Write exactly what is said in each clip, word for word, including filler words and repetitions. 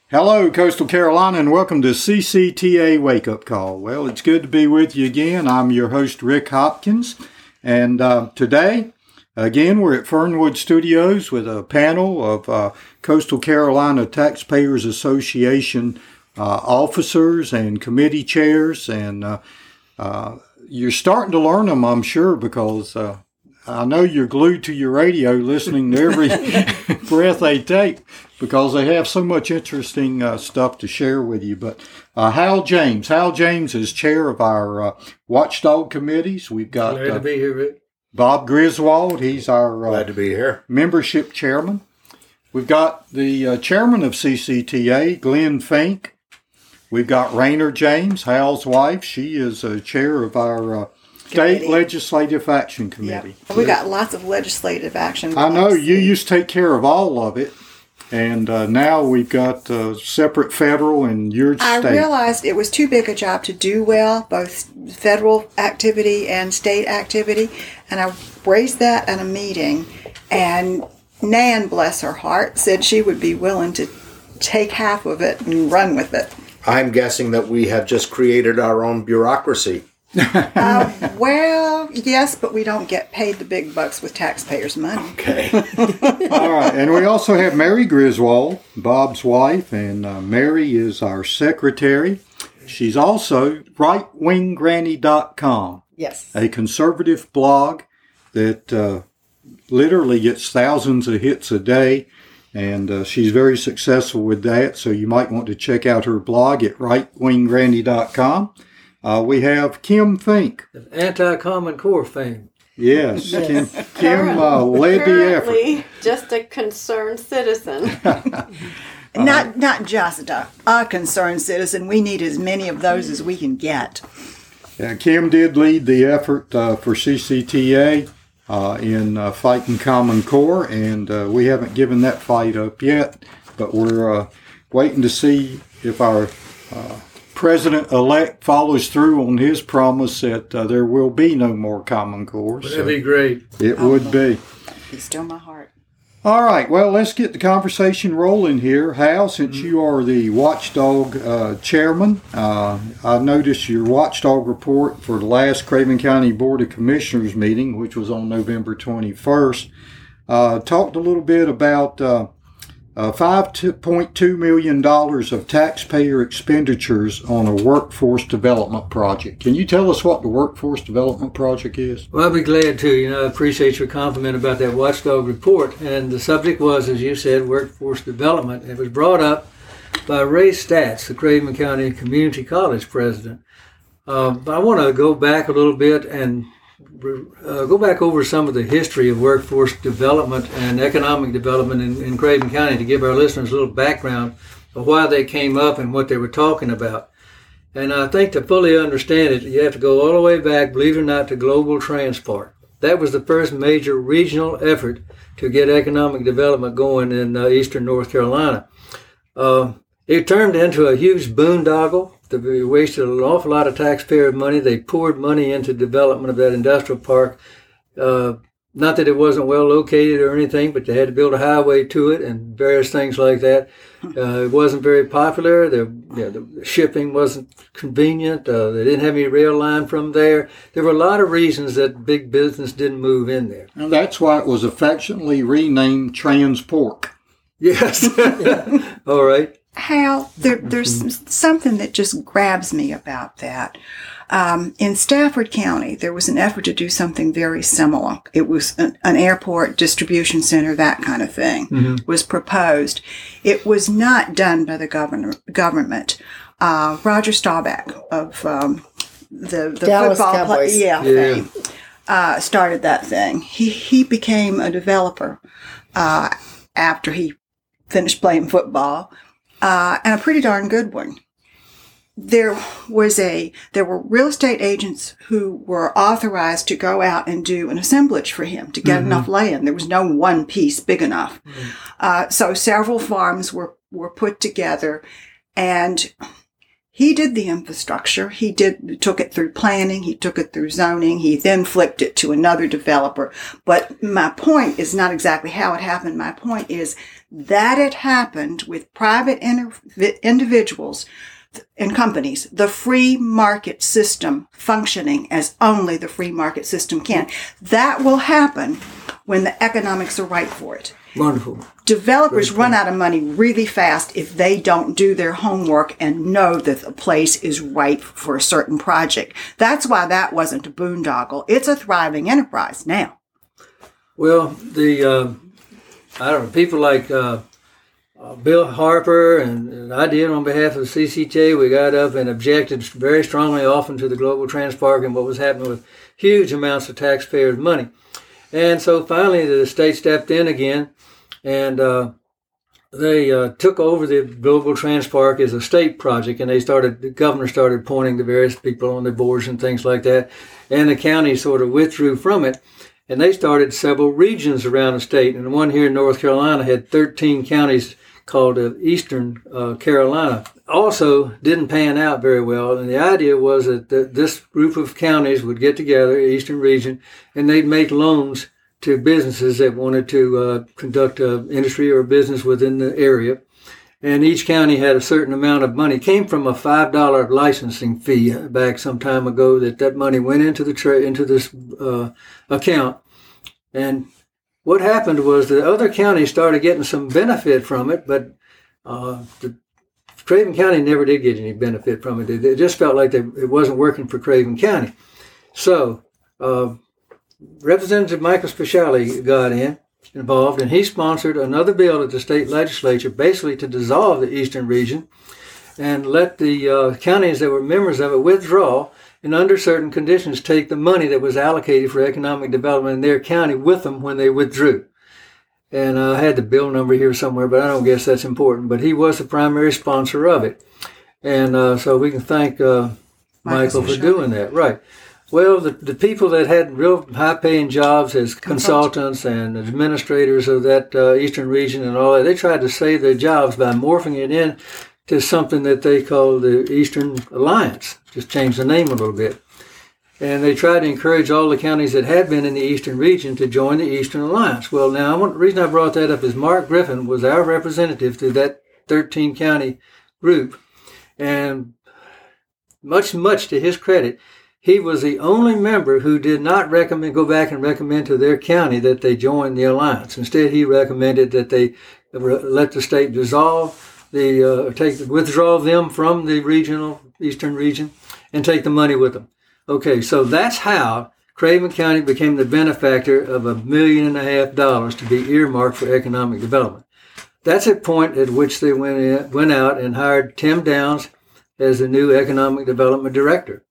Hello, Coastal Carolina, and welcome to C C T A Wake Up Call. Well, it's good to be with you again. I'm your host, Rick Hopkins, and uh, today, again, we're at Fernwood Studios with a panel of uh, Coastal Carolina Taxpayers Association uh, officers and committee chairs, and uh, uh, you're starting to learn them, I'm sure, because uh, I know you're glued to your radio listening to every breath they take, because they have so much interesting uh, stuff to share with you. But uh, Hal James. Hal James is chair of our uh, watchdog committees. We've got Glad uh, to be here, Rick. Bob Griswold. He's our uh, Glad to be here. membership chairman. We've got the uh, chairman of C C T A, Glenn Fink. We've got Rainer James, Hal's wife. She is uh, chair of our uh, State Committee. Legislative Action Committee. Yep. We got lots of legislative action. I know you used to take care of all of it. And uh, now we've got uh, separate federal and your I state. realized it was too big a job to do well, both federal activity and state activity. And I raised that at a meeting. And Nan, bless her heart, said she would be willing to take half of it and run with it. I'm guessing that we have just created our own bureaucracy. uh, well, yes, but we don't get paid the big bucks with taxpayers' money. Okay. All right. And we also have Mary Griswold, Bob's wife, and uh, Mary is our secretary. She's also right wing granny dot com, Yes. a conservative blog that uh, literally gets thousands of hits a day. And uh, she's very successful with that. So you might want to check out her blog at right wing granny dot com. Uh, we have Kim Fink. Anti-Common Core fame. Yes, Kim, Kim uh, led the effort. Currently, just a concerned citizen. Not not just a, a concerned citizen. We need as many of those as we can get. Uh, Kim did lead the effort uh, for C C T A uh, in uh, fighting Common Core, and uh, we haven't given that fight up yet, but we're uh, waiting to see if our uh, President-elect follows through on his promise that uh, there will be no more Common Core. That'd be great. It would be. He's still my heart. All right, well, let's get the conversation rolling here. Hal, since you are the Watchdog uh, chairman, uh, I noticed your Watchdog report for the last Craven County Board of Commissioners meeting, which was on November twenty-first, uh, talked a little bit about uh, uh, five point two million dollars of taxpayer expenditures on a workforce development project. Can you tell us what the workforce development project is? Well, I'll be glad to. You know, I appreciate your compliment about that watchdog report. And the subject was, as you said, workforce development. It was brought up by Ray Statz, the Craven County Community College president. Uh, but I want to go back a little bit and uh, go back over some of the history of workforce development and economic development in, in Craven County to give our listeners a little background of why they came up and what they were talking about. And I think to fully understand it, you have to go all the way back, believe it or not, to Global Transport. That was the first major regional effort to get economic development going in uh, eastern North Carolina. Uh, it turned into a huge boondoggle. They wasted an awful lot of taxpayer money. They poured money into development of that industrial park. Uh, not that it wasn't well located or anything, but they had to build a highway to it and various things like that. Uh, it wasn't very popular. The, you know, the shipping wasn't convenient. Uh, they didn't have any rail line from there. There were a lot of reasons that big business didn't move in there. And that's why it was affectionately renamed Transport. Yes. All right. Hal, there, there's something that just grabs me about that. Um, in Stafford County, there was an effort to do something very similar. It was an, an airport distribution center, that kind of thing, mm-hmm. was proposed. It was not done by the governor, government. Uh, Roger Staubach of um, the, the Dallas football Cowboys. Play, yeah, Yeah. thing, uh, started that thing. He, he became a developer uh, after he finished playing football. Uh, and a pretty darn good one. There was a, there were real estate agents who were authorized to go out and do an assemblage for him to get mm-hmm. enough land. There was no one piece big enough. Mm-hmm. Uh, so several farms were, were put together, and He did the infrastructure. He did, took it through planning. He took it through zoning. He then flipped it to another developer. But my point is not exactly how it happened. My point is that it happened with private inter- individuals and companies, the free market system functioning as only the free market system can. That will happen when the economics are right for it. Wonderful. Developers run out of money really fast if they don't do their homework and know that the place is right for a certain project. That's why that wasn't a boondoggle. It's a thriving enterprise now. Well, the, uh, I don't know, people like uh, uh, Bill Harper and, and I did on behalf of the C C T A, we got up and objected very strongly often to the Global Trans Park and what was happening with huge amounts of taxpayers' money. And so finally the state stepped in again, and uh, they uh, took over the Global Trans Park as a state project, and they started, the governor started appointing the various people on the boards and things like that, and the county sort of withdrew from it, and they started several regions around the state, and the one here in North Carolina had thirteen counties called uh, Eastern uh, Carolina. Also didn't pan out very well, and the idea was that th- this group of counties would get together, Eastern region, and they'd make loans to businesses that wanted to uh, conduct uh, industry or business within the area. And each county had a certain amount of money. It came from a five dollar licensing fee back some time ago, that that money went into the tra- into this uh, account. And what happened was the other counties started getting some benefit from it, but uh, the Craven County never did get any benefit from it. It just felt like they, it wasn't working for Craven County. So uh, Representative Michael Speciale got in, involved, and he sponsored another bill at the state legislature, basically to dissolve the Eastern region and let the uh, counties that were members of it withdraw, and under certain conditions take the money that was allocated for economic development in their county with them when they withdrew. And uh, I had the bill number here somewhere, but I don't guess that's important. But he was the primary sponsor of it. And uh, so we can thank uh, Michael for doing that. Right. Well, the, the people that had real high-paying jobs as consultants and administrators of that uh, Eastern region and all that, they tried to save their jobs by morphing it in to something that they called the Eastern Alliance. Just changed the name a little bit. And they tried to encourage all the counties that had been in the Eastern region to join the Eastern Alliance. Well, now, I want, the reason I brought that up is Mark Griffin was our representative to that thirteen county group. And much, much to his credit, he was the only member who did not recommend, go back and recommend to their county that they join the alliance. Instead, he recommended that they let the state dissolve the, uh, take, withdraw them from the regional, Eastern region, and take the money with them. Okay, so that's how Craven County became the benefactor of a million and a half dollars to be earmarked for economic development. That's a point at which they went in, went out and hired Tim Downs as the new economic development director.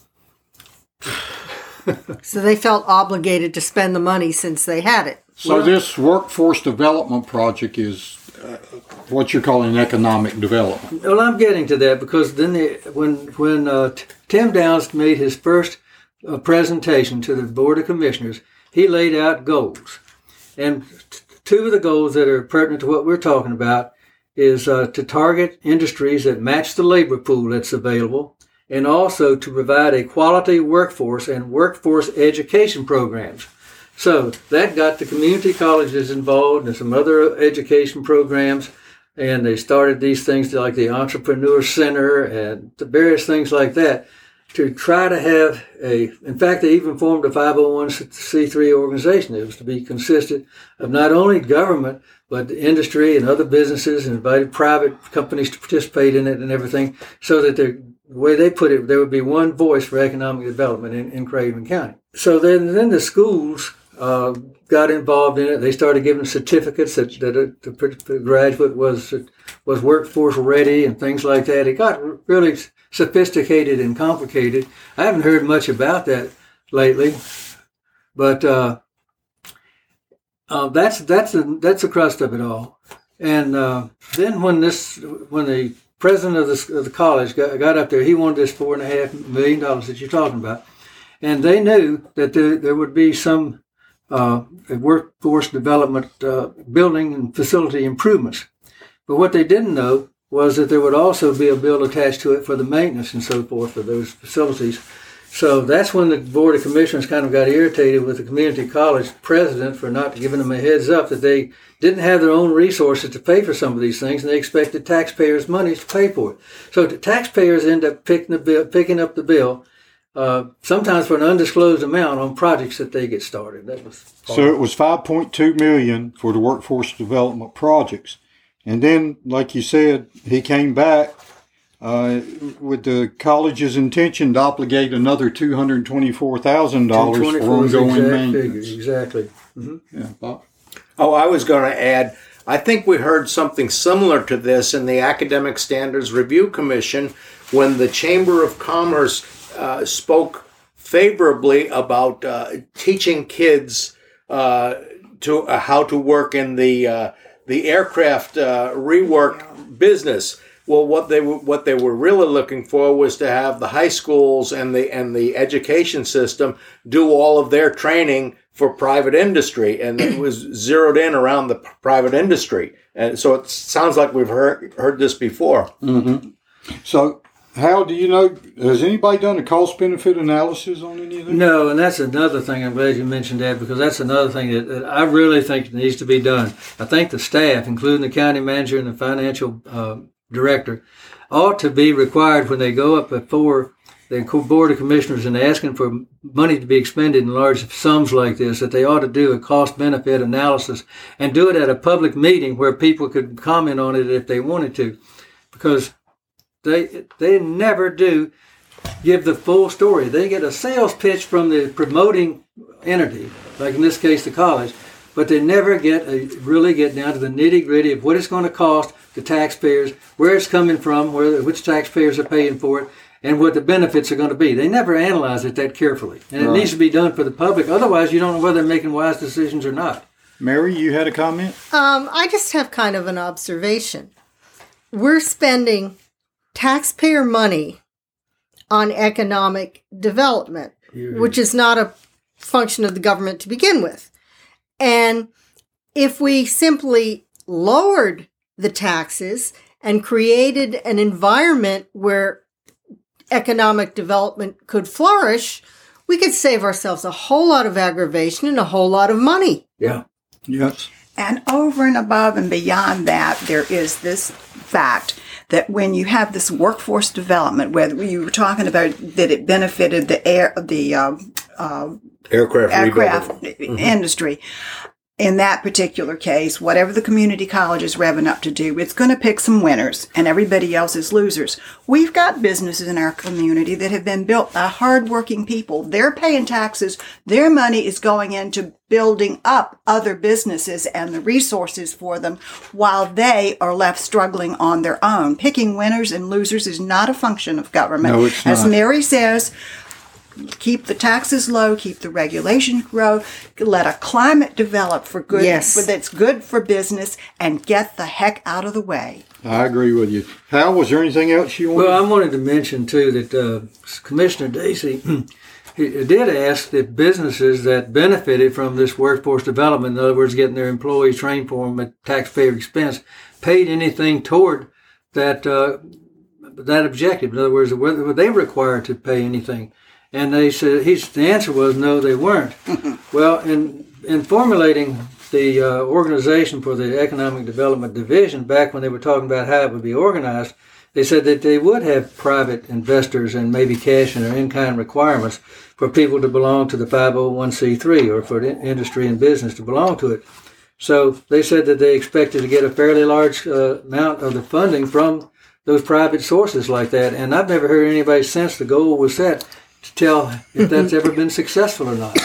So they felt obligated to spend the money since they had it. So Well- this workforce development project is uh, what you're calling economic development. Well, I'm getting to that because then the, when when uh, T- Tim Downs made his first uh, presentation to the Board of Commissioners, he laid out goals. And t- two of the goals that are pertinent to what we're talking about is uh, to target industries that match the labor pool that's available, and also to provide a quality workforce and workforce education programs. So that got the community colleges involved and some other education programs, and they started these things like the Entrepreneur Center and the various things like that to try to have a, in fact, they even formed a five oh one c three organization. It was to be consisted of not only government, but the industry and other businesses, and invited private companies to participate in it and everything, so that the way they put it, there would be one voice for economic development in, in Craven County. So then, then the schools uh, got involved in it. They started giving certificates that, that a, the graduate was was workforce ready and things like that. It got really sophisticated and complicated. I haven't heard much about that lately, but uh, uh, that's that's a, that's the crust of it all. And uh, then when this when the president of the, of the college got, got up there, he wanted this four and a half million dollars that you're talking about, and they knew that there, there would be some uh, workforce development uh, building and facility improvements. But what they didn't know was that there would also be a bill attached to it for the maintenance and so forth of those facilities. So that's when the Board of Commissioners kind of got irritated with the community college president for not giving them a heads up that they didn't have their own resources to pay for some of these things, and they expected taxpayers' money to pay for it. So the taxpayers end up picking, the bill, picking up the bill, uh, sometimes for an undisclosed amount on projects that they get started. That was So it was five point two million dollars for the workforce development projects. And then, like you said, he came back Uh, with the college's intention to obligate another two hundred twenty-four thousand dollars for ongoing exact maintenance. Figures, exactly. Mm-hmm. Yeah, Bob? Oh, I was going to add, I think we heard something similar to this in the Academic Standards Review Commission when the Chamber of Commerce uh, spoke favorably about uh, teaching kids uh, to uh, how to work in the uh, the aircraft uh, rework business. Well, what they were what they were really looking for was to have the high schools and the and the education system do all of their training for private industry, and it was zeroed in around the private industry. And so it sounds like we've heard heard this before. Mm-hmm. So, Hal, do you know, has anybody done a cost-benefit analysis on any of that? No, and that's another thing. I'm glad you mentioned that, because that's another thing that, that I really think needs to be done. I think the staff, including the county manager and the financial uh, director, ought to be required when they go up before the Board of Commissioners and asking for money to be expended in large sums like this, that they ought to do a cost-benefit analysis and do it at a public meeting where people could comment on it if they wanted to, because they they never do give the full story. They get a sales pitch from the promoting entity, like in this case the college, but they never get a, really get down to the nitty-gritty of what it's going to cost the taxpayers, where it's coming from, where which taxpayers are paying for it, and what the benefits are going to be. They never analyze it that carefully. And it Right. needs to be done for the public. Otherwise, you don't know whether they're making wise decisions or not. Mary, you had a comment? Um, I just have kind of an observation. We're spending taxpayer money on economic development, Yeah. which is not a function of the government to begin with. And if we simply lowered the taxes and created an environment where economic development could flourish, we could save ourselves a whole lot of aggravation and a whole lot of money. Yeah. Yes. And over and above and beyond that, there is this fact that when you have this workforce development, whether you were talking about that it benefited the air, the uh, uh, Aircraft, aircraft rebuilding. industry. In that particular case, whatever the community college is revving up to do, it's going to pick some winners and everybody else is losers. We've got businesses in our community that have been built by hardworking people. They're paying taxes. Their money is going into building up other businesses and the resources for them while they are left struggling on their own. Picking winners and losers is not a function of government. No, it's As not. Mary says, keep the taxes low, keep the regulations grow, let a climate develop for good, Yes. for, that's good for business, and get the heck out of the way. I agree with you. Hal, was there anything else you wanted? Well, I wanted to mention, too, that uh, Commissioner Dacey he did ask if businesses that benefited from this workforce development, in other words, getting their employees trained for them at taxpayer expense, paid anything toward that uh, that objective. In other words, were, were they required to pay anything? And they said, he's, the answer was no, they weren't. Well, in in formulating the uh, organization for the Economic Development Division, back when they were talking about how it would be organized, they said that they would have private investors and maybe cash and or in-kind requirements for people to belong to the five oh one c three or for the industry and business to belong to it. So they said that they expected to get a fairly large uh, amount of the funding from those private sources like that. And I've never heard anybody since the goal was set to tell if that's ever been successful or not.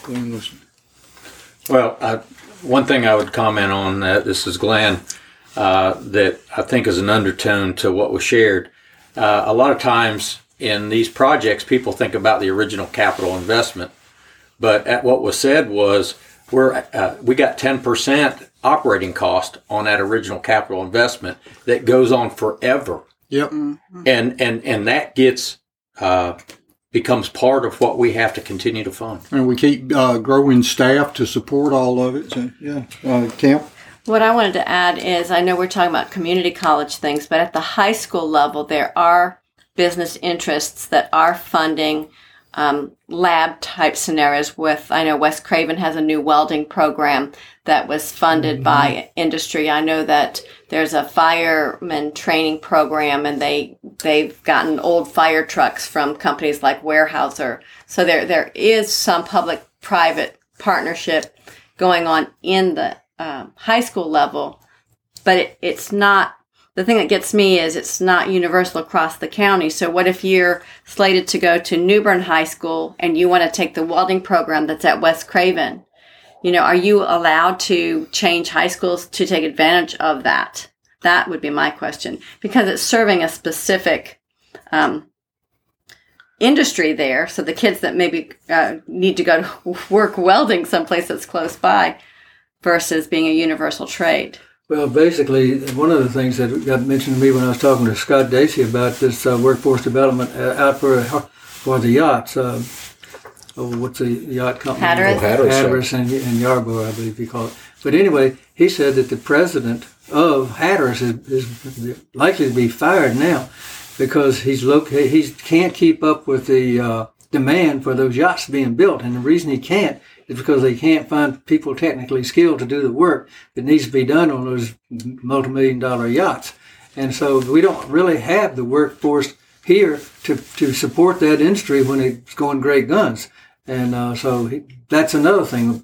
Well, I, one thing I would comment on, uh, this is Glenn, uh, that I think is an undertone to what was shared. Uh, a lot of times in these projects, people think about the original capital investment, but at what was said was we're uh, we got ten percent operating cost on that original capital investment that goes on forever, Yep. Mm-hmm. and and and that gets uh, becomes part of what we have to continue to fund. And we keep uh, growing staff to support all of it. So, yeah. Uh, Kemp? What I wanted to add is, I know we're talking about community college things, but at the high school level, there are business interests that are funding um, lab type scenarios with, I know West Craven has a new welding program that was funded mm-hmm. by industry. I know that there's a fireman training program, and they, they've gotten old fire trucks from companies like Weyerhaeuser. So there, there is some public-private partnership going on in the um, high school level, but it, it's not, the thing that gets me is it's not universal across the county. So what if you're slated to go to New Bern High School and you want to take the welding program that's at West Craven? You know, are you allowed to change high schools to take advantage of that? That would be my question, because it's serving a specific um, industry there. So the kids that maybe uh, need to go to work welding someplace that's close by versus being a universal trade. Well, basically, one of the things that got mentioned to me when I was talking to Scott Dacey about this uh, workforce development uh, out for for the yachts, uh, oh, what's the yacht company? Hatteras. Oh, Hatteras, Hatteras and, and Yarborough, I believe you call it. But anyway, he said that the president of Hatteras is, is likely to be fired now because he's located, he can't keep up with the uh, demand for those yachts being built. And the reason he can't is because they can't find people technically skilled to do the work that needs to be done on those multi-million dollar yachts. And so we don't really have the workforce here to, to support that industry when it's going great guns. And uh, so he, that's another thing.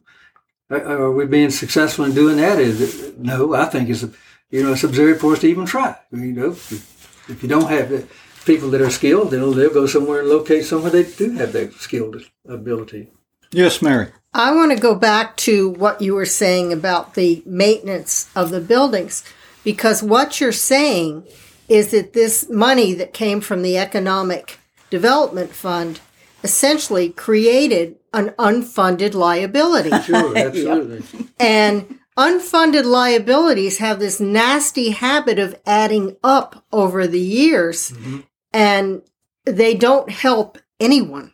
Are we being successful in doing that? Is it, no, I think it's, you know, it's absurd for us to even try. You know, if, if you don't have the people that are skilled, then they'll go somewhere and locate somewhere they do have that skilled ability. Yes, Mary. I want to go back to what you were saying about the maintenance of the buildings, because what you're saying is that this money that came from the Economic Development Fund essentially created an unfunded liability. Sure, absolutely. And unfunded liabilities have this nasty habit of adding up over the years, mm-hmm. and they don't help anyone.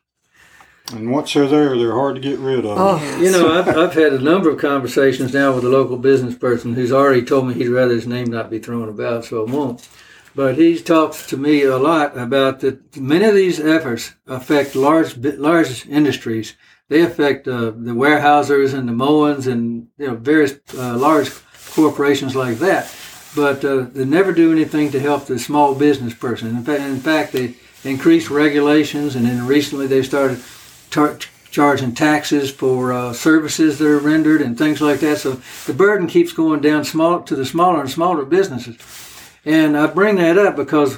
And once they're there, they're hard to get rid of. Oh. You know, I've, I've had a number of conversations now with a local business person who's already told me he'd rather his name not be thrown about, so I won't. But he's talked to me a lot about that many of these efforts affect large large industries. They affect uh, the Weyerhaeusers and the Moens and, you know, various uh, large corporations like that. But uh, they never do anything to help the small business person. In fact, in fact they increased regulations, and then recently they started tar- charging taxes for uh, services that are rendered and things like that. So the burden keeps going down small to the smaller and smaller businesses. And I bring that up because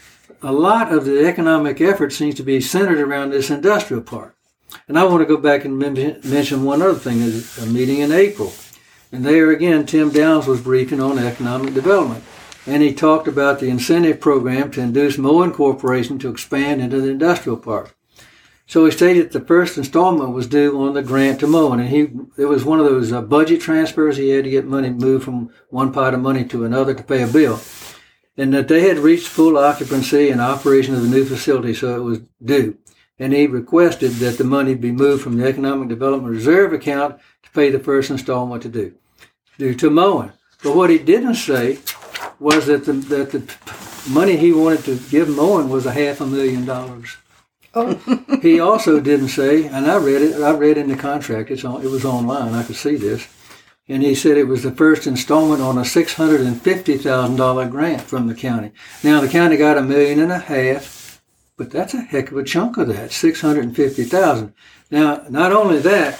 a lot of the economic effort seems to be centered around this industrial part. And I want to go back and mention one other thing, is a meeting in April. And there again, Tim Downs was briefing on economic development. And he talked about the incentive program to induce Moen Corporation to expand into the industrial park. So he stated the first installment was due on the grant to Moen. And he it was one of those uh, budget transfers. He had to get money moved from one pot of money to another to pay a bill. And that they had reached full occupancy and operation of the new facility, so it was due. And he requested that the money be moved from the Economic Development Reserve account to pay the first installment to do, due to Moen. But what he didn't say was that the, that the money he wanted to give Moen was a half a million dollars. Oh. He also didn't say, and I read it, I read in the contract, it's on, it was online, I could see this. And he said it was the first installment on a six hundred fifty thousand dollars grant from the county. Now, the county got a million and a half, but that's a heck of a chunk of that, six hundred fifty thousand dollars. Now, not only that,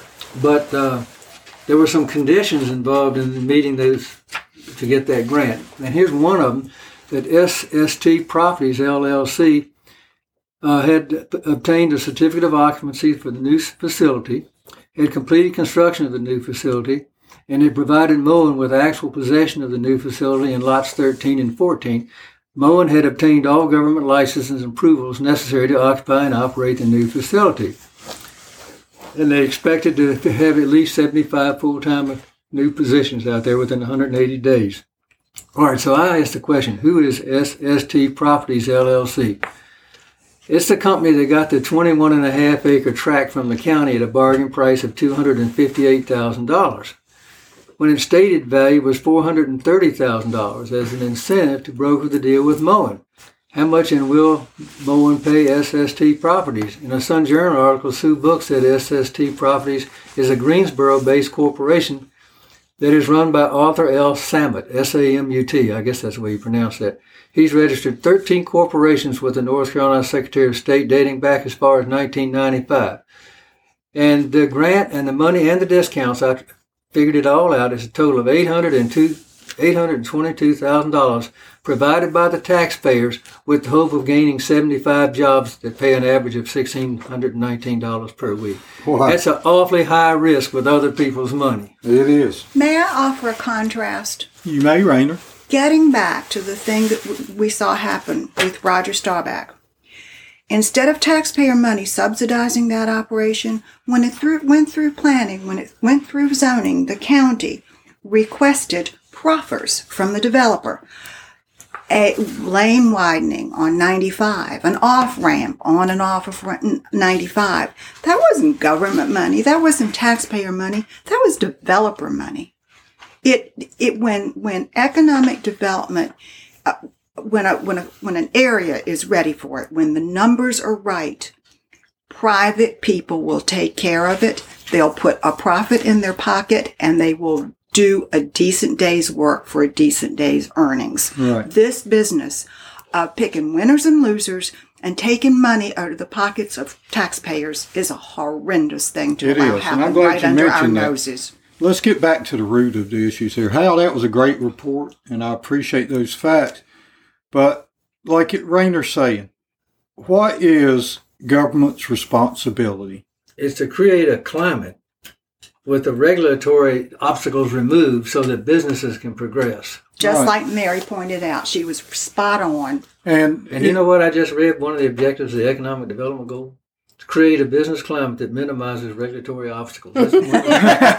but uh, there were some conditions involved in meeting those to get that grant. And here's one of them, that S S T Properties, L L C, uh, had obtained a certificate of occupancy for the new facility, had completed construction of the new facility, and it provided Moen with actual possession of the new facility in lots thirteen and fourteen. Moen had obtained all government licenses and approvals necessary to occupy and operate the new facility. And they expected to have at least seventy-five full-time new positions out there within one hundred eighty days. All right, so I asked the question, who is S S T Properties, L L C? It's the company that got the twenty-one and a half acre tract from the county at a bargain price of two hundred fifty-eight thousand dollars. when its stated value was four hundred thirty thousand dollars as an incentive to broker the deal with Moen. How much in will Moen pay S S T Properties? In a Sun Journal article, Sue Book said S S T Properties is a Greensboro-based corporation that is run by Arthur L. Samut, S A M U T. I guess that's the way you pronounce that. He's registered thirteen corporations with the North Carolina Secretary of State dating back as far as nineteen ninety-five. And the grant and the money and the discounts, I figured it all out, is a total of eight hundred twenty-two thousand dollars provided by the taxpayers with the hope of gaining seventy-five jobs that pay an average of one thousand six hundred nineteen dollars per week. Wow. That's an awfully high risk with other people's money. It is. May I offer a contrast? You may, Rayner. Getting back to the thing that w- we saw happen with Roger Staubach. Instead of taxpayer money subsidizing that operation, when it through, went through planning, when it went through zoning, the county requested proffers from the developer. A lane widening on ninety-five, an off-ramp on and off of ninety-five. That wasn't government money. That wasn't taxpayer money. That was developer money. It it when when economic development, uh, when a when a when an area is ready for it, when the numbers are right, private people will take care of it. They'll put a profit in their pocket, and they will do a decent day's work for a decent day's earnings. Right. This business of picking winners and losers and taking money out of the pockets of taxpayers is a horrendous thing to It allow is, and happen I'm glad right you under our mentioned that. noses. Let's get back to the root of the issues here. Hal, that was a great report, and I appreciate those facts. But like it, Rayner's saying, what is government's responsibility? Is to create a climate with the regulatory obstacles removed so that businesses can progress. Just Right. like Mary pointed out, she was spot on. And, And you know what? I just read one of the objectives of the Economic Development Goal? To create a business climate that minimizes regulatory obstacles. That's one of the-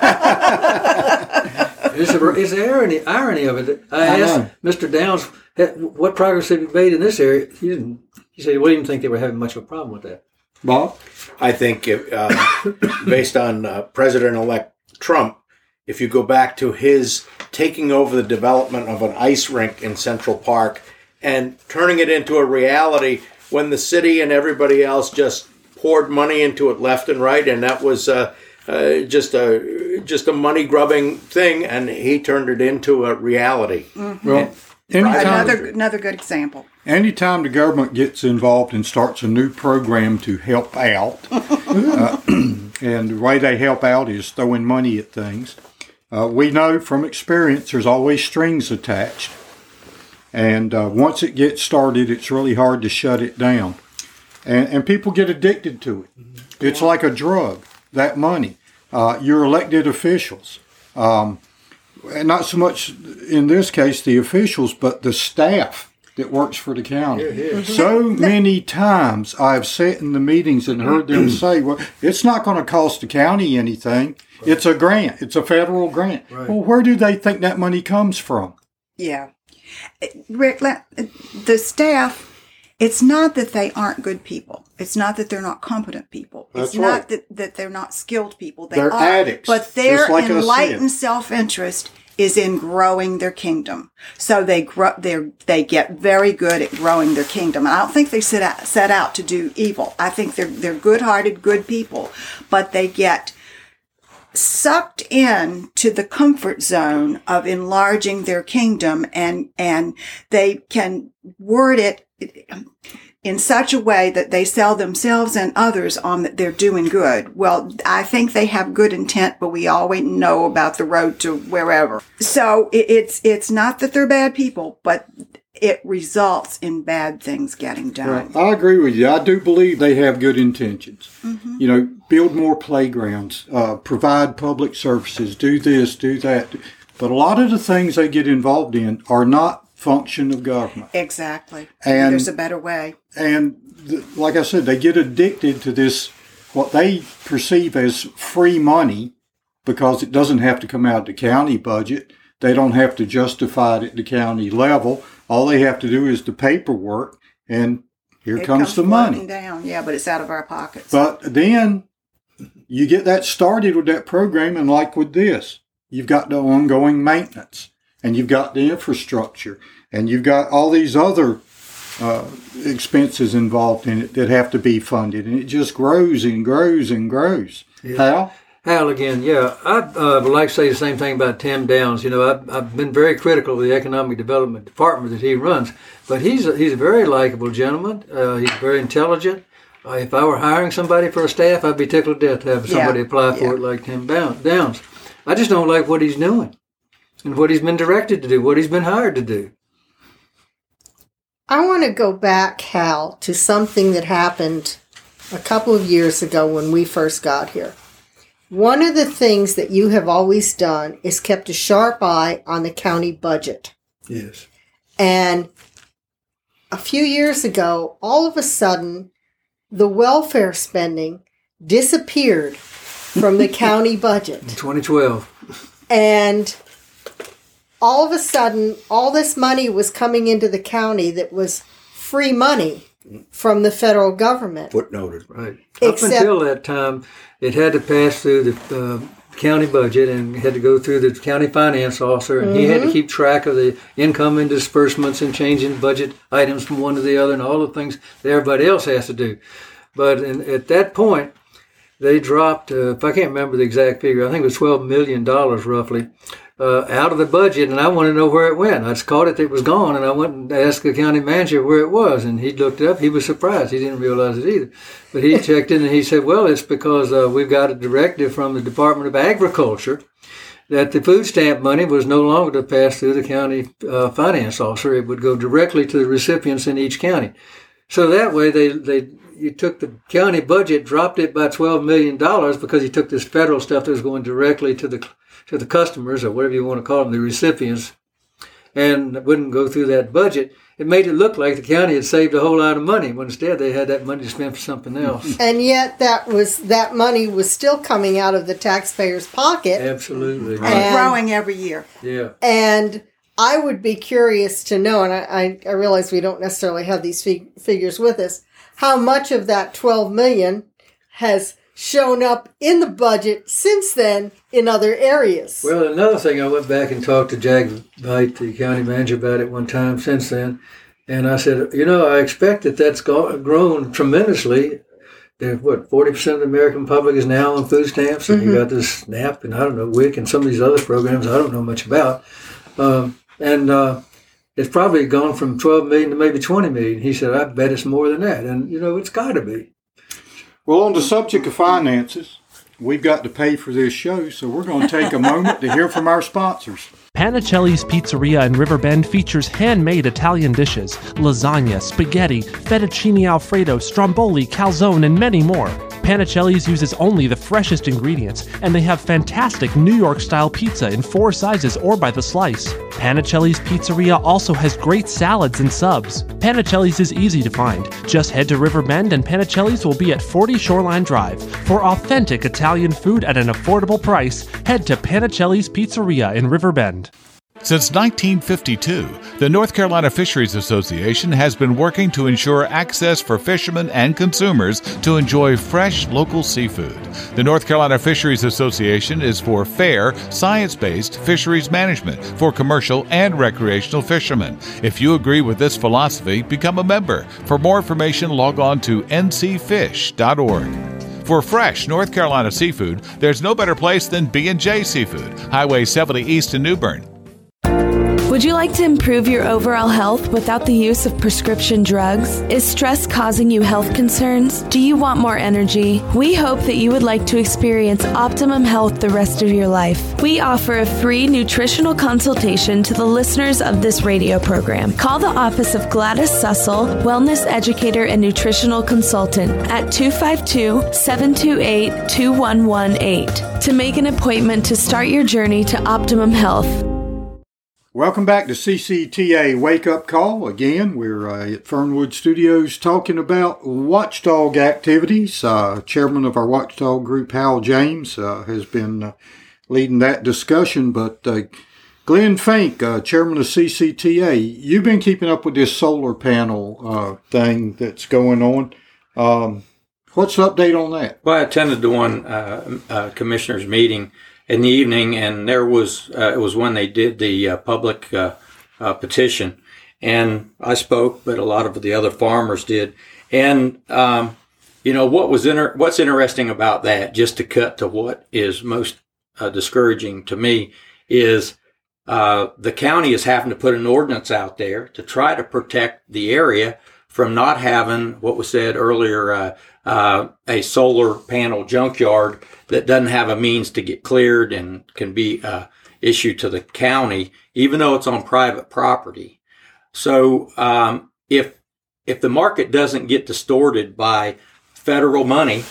it's, a, it's the irony, irony of it. I, I asked know. Mister Downs, what progress have you made in this area? He didn't. He said he wouldn't even think they were having much of a problem with that. Bob? I think, if, uh, based on uh, President-elect Trump, if you go back to his taking over the development of an ice rink in Central Park and turning it into a reality when the city and everybody else just poured money into it left and right, and that was uh, uh, just a just a money grubbing thing, and he turned it into a reality. Well, anytime, Another another good example. anytime the government gets involved and starts a new program to help out, uh, and the way they help out is throwing money at things, uh, we know from experience there's always strings attached. And uh, once it gets started, it's really hard to shut it down. And, and people get addicted to it. It's like a drug, that money. Uh, your elected officials, um, and not so much in this case the officials, but the staff that works for the county. So many times I've sat in the meetings and heard them say, well, it's not going to cost the county anything. It's a grant. It's a federal grant. Right. Well, where do they think that money comes from? Yeah. Rick, let- the staff, it's not that they aren't good people. It's not that they're not competent people. It's That's not right. that, that they're not skilled people. They They're are, addicts, But their just like I enlightened said. self-interest is in growing their kingdom. So they grow, they they get very good at growing their kingdom. And I don't think they set out, set out to do evil. I think they're they're good-hearted, good people, but they get sucked in to the comfort zone of enlarging their kingdom, and and they can word it in such a way that they sell themselves and others on that they're doing good. Well, I think they have good intent, but we always know about the road to wherever. So it, it's it's not that they're bad people, but it results in bad things getting done. I agree with you. I do believe they have good intentions. Mm-hmm. You know, build more playgrounds, uh, provide public services, do this, do that. But a lot of the things they get involved in are not function of government. Exactly. And- There's a better way. And th- like I said, they get addicted to this, what they perceive as free money, because it doesn't have to come out of the county budget. They don't have to justify it at the county level. All they have to do is the paperwork, and here It comes, the money. floating down. Yeah, but it's out of our pockets. But then you get that started with that program, and like with this, you've got the ongoing maintenance, and you've got the infrastructure, and you've got all these other uh, expenses involved in it that have to be funded, and it just grows and grows and grows. Yeah. Hal? Hal again, yeah. I uh, would like to say the same thing about Tim Downs. You know, I've, I've been very critical of the Economic Development Department that he runs, but he's a, he's a very likable gentleman. Uh, he's very intelligent. Uh, if I were hiring somebody for a staff, I'd be tickled to death to have somebody Yeah. apply for Yeah. it like Tim Downs. I just don't like what he's doing and what he's been directed to do, what he's been hired to do. I want to go back, Hal, to something that happened a couple of years ago when we first got here. One of the things that you have always done is kept a sharp eye on the county budget. Yes. And a few years ago, all of a sudden, the welfare spending disappeared from the county budget. In twenty twelve. And all of a sudden, all this money was coming into the county that was free money from the federal government. Footnoted. Right. Up Except- until that time, it had to pass through the uh, county budget and had to go through the county finance officer, and he had to keep track of the income and disbursements and changing budget items from one to the other and all the things that everybody else has to do. But in, at that point, they dropped, uh, if I can't remember the exact figure, I think it was twelve million dollars roughly, uh, out of the budget, and I wanted to know where it went. I just caught it, it was gone, and I went and asked the county manager where it was, and he looked it up. He was surprised. He didn't realize it either. But he checked in, and he said, well, it's because uh, we've got a directive from the Department of Agriculture that the food stamp money was no longer to pass through the county uh, finance officer. It would go directly to the recipients in each county. So that way, they, they you took the county budget, dropped it by twelve million dollars because you took this federal stuff that was going directly to the to the customers, or whatever you want to call them, the recipients, and wouldn't go through that budget. It made it look like the county had saved a whole lot of money, when instead they had that money to spend for something else. And yet that was that money was still coming out of the taxpayer's pocket. Absolutely. And And- growing every year. Yeah. And I would be curious to know, and I, I, I realize we don't necessarily have these fig- figures with us, how much of that twelve million dollars has shown up in the budget since then in other areas. Well, another thing, I went back and talked to Jack Veit, the county manager, about it one time since then. And I said, you know, I expect that that's go- grown tremendously. There, what, forty percent of the American public is now on food stamps. And you got this SNAP and I don't know, WIC and some of these other programs I don't know much about. Um, and uh, it's probably gone from twelve million to maybe twenty million. He said, I bet it's more than that. And, you know, it's got to be. Well, on the subject of finances, we've got to pay for this show, so we're going to take a moment to hear from our sponsors. Panicelli's Pizzeria in Riverbend features handmade Italian dishes, lasagna, spaghetti, fettuccine alfredo, stromboli, calzone, and many more. Panicelli's uses only the freshest ingredients, and they have fantastic New York-style pizza in four sizes or by the slice. Panicelli's Pizzeria also has great salads and subs. Panicelli's is easy to find. Just head to Riverbend and Panicelli's will be at forty Shoreline Drive. For authentic Italian food at an affordable price, head to Panicelli's Pizzeria in Riverbend. Since nineteen fifty-two, the North Carolina Fisheries Association has been working to ensure access for fishermen and consumers to enjoy fresh local seafood. The North Carolina Fisheries Association is for fair, science-based fisheries management for commercial and recreational fishermen. If you agree with this philosophy, become a member. For more information, log on to n c fish dot org. For fresh North Carolina seafood, there's no better place than B and J Seafood, Highway seventy East in New Bern. Would you like to improve your overall health without the use of prescription drugs? Is stress causing you health concerns? Do you want more energy? We hope that you would like to experience optimum health the rest of your life. We offer a free nutritional consultation to the listeners of this radio program. Call the office of Gladys Sussel, Wellness Educator and Nutritional Consultant at two five two, seven two eight, two one one eight to make an appointment to start your journey to optimum health. Welcome back to C C T A Wake Up Call. Again, we're uh, at Fernwood Studios talking about watchdog activities. Uh, chairman of our watchdog group, Hal James, uh, has been uh, leading that discussion. But uh, Glenn Fink, uh, chairman of C C T A, you've been keeping up with this solar panel uh, thing that's going on. Um, what's the update on that? Well, I attended the one uh, uh, commissioners meeting, in the evening, and there was uh, it was when they did the uh, public uh, uh, petition, and I spoke, but a lot of the other farmers did, and um, you know what was inter- what's interesting about that, just to cut to what is most uh, discouraging to me, is uh, the county is having to put an ordinance out there to try to protect the area from not having what was said earlier, uh, uh, a solar panel junkyard that doesn't have a means to get cleared and can be uh, issued to the county, even though it's on private property. So um, if if the market doesn't get distorted by federal money,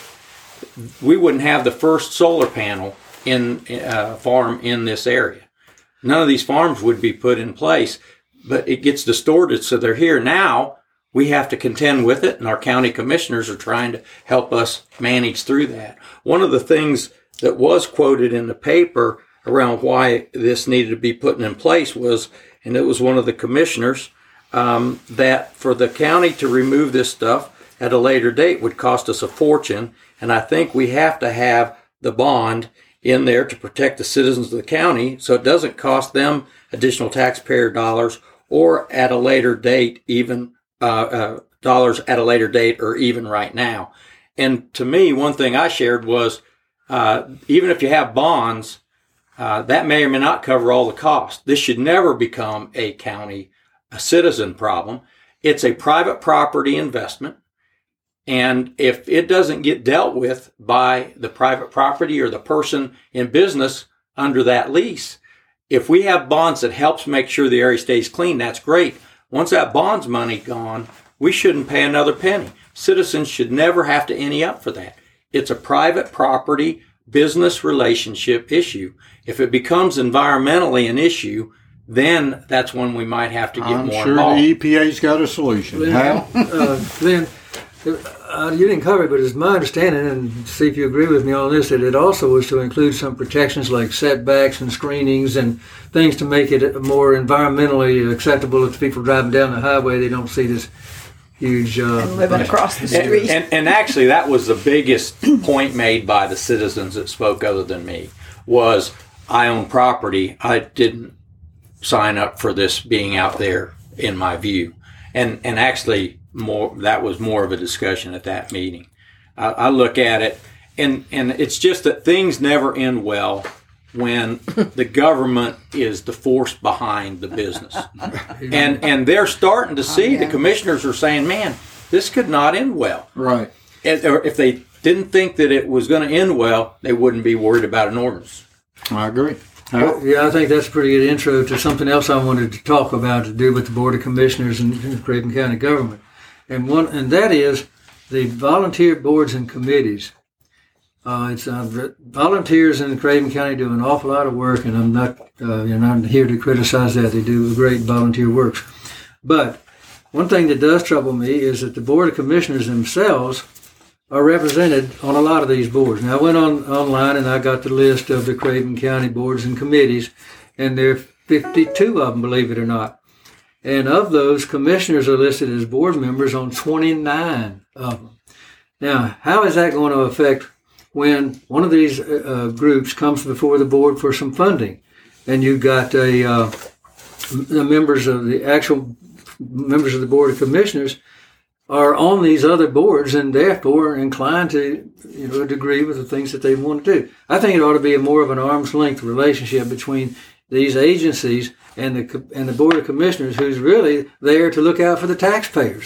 we wouldn't have the first solar panel in uh, farm in this area. None of these farms would be put in place, but it gets distorted, so they're here now. We have to contend with it, and our county commissioners are trying to help us manage through that. One of the things that was quoted in the paper around why this needed to be put in place was, and it was one of the commissioners, um, that for the county to remove this stuff at a later date would cost us a fortune, and I think we have to have the bond in there to protect the citizens of the county so it doesn't cost them additional taxpayer dollars, or at a later date even Uh, uh, dollars at a later date, or even right now. And to me, one thing I shared was, uh, even if you have bonds, uh, that may or may not cover all the costs. This should never become a county, a citizen problem. It's a private property investment. And if it doesn't get dealt with by the private property or the person in business under that lease, if we have bonds that helps make sure the area stays clean, that's great. Once that bond's money gone, we shouldn't pay another penny. Citizens should never have to ante up for that. It's a private property business relationship issue. If it becomes environmentally an issue, then that's when we might have to get I'm more sure involved. the E P A's got a solution. Lynn, Hal? uh, Lynn, uh, you didn't cover it, but it's my understanding, and see if you agree with me on this, that it also was to include some protections like setbacks and screenings and things to make it more environmentally acceptable if people driving down the highway, they don't see this huge... Uh, and living across the And, street. and, and actually, that was the biggest point made by the citizens that spoke other than me, was I own property. I didn't sign up for this being out there, in my view. And and actually, more that was more of a discussion at that meeting. I, I look at it, and, and it's just that things never end well when the government is the force behind the business. And and they're starting to see, the commissioners are saying, man, this could not end well. Right. If, or if they didn't think that it was going to end well, they wouldn't be worried about an ordinance. I agree. Well, yeah, I think that's a pretty good intro to something else I wanted to talk about to do with the Board of Commissioners and the Craven County government. And one, and that is the volunteer boards and committees. Uh, it's uh, volunteers in Craven County do an awful lot of work, and I'm not, uh, you're not here to criticize that. They do great volunteer work. But one thing that does trouble me is that the Board of Commissioners themselves are represented on a lot of these boards. Now, I went on online and I got the list of the Craven County boards and committees, and there are fifty-two of them, believe it or not. And of those, commissioners are listed as board members on twenty-nine of them. Now, how is that going to affect when one of these uh, groups comes before the board for some funding, and you've got a, uh, the members of the actual members of the Board of Commissioners are on these other boards and therefore inclined to, you know, agree with the things that they want to do. I think it ought to be a more of an arm's length relationship between these agencies and the and the Board of Commissioners, who's really there to look out for the taxpayers.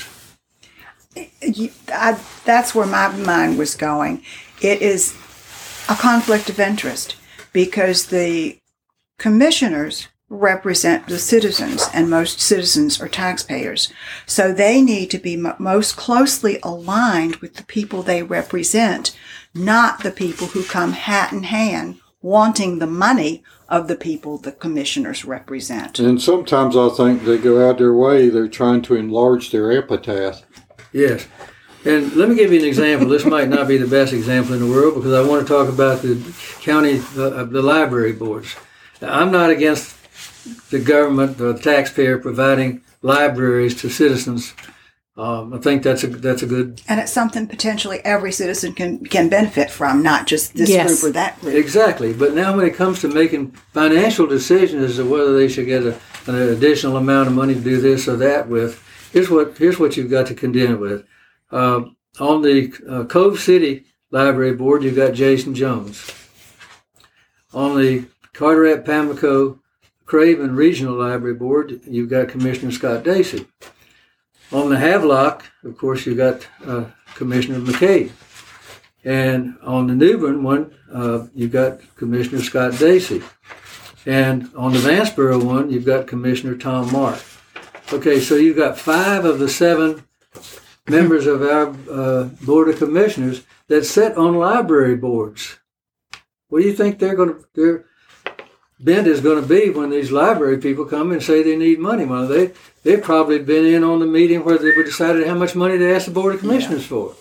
You, I, that's where my mind was going. It is a conflict of interest because the commissioners represent the citizens, and most citizens are taxpayers. So they need to be m- most closely aligned with the people they represent, not the people who come hat in hand wanting the money of the people the commissioners represent. And sometimes I think they go out their way, they're trying to enlarge their epitaph. Yes. And let me give you an example. This might not be the best example in the world because I want to talk about the county, uh, the library boards. I'm not against the government, the taxpayer, providing libraries to citizens Um, I think that's a that's a good. And it's something potentially every citizen can can benefit from, not just this Yes. group or that group. Exactly. But now when it comes to making financial decisions as to whether they should get a, an additional amount of money to do this or that with, here's what here's what you've got to contend with. Uh, on the uh, Cove City Library Board, you've got Jason Jones. On the Carteret Pamlico Craven Regional Library Board, you've got Commissioner Scott Dacey. On the Havelock, of course, you've got uh, Commissioner McCabe. And on the New Bern one, uh, you've got Commissioner Scott Dacey. And on the Vanceboro one, you've got Commissioner Tom Mark. Okay, so you've got five of the seven members of our uh, Board of Commissioners that sit on library boards. What do you think they're going to, their bent is going to be when these library people come and say they need money? Well, they, they've probably been in on the meeting where they decided how much money to ask the Board of Commissioners yeah. for.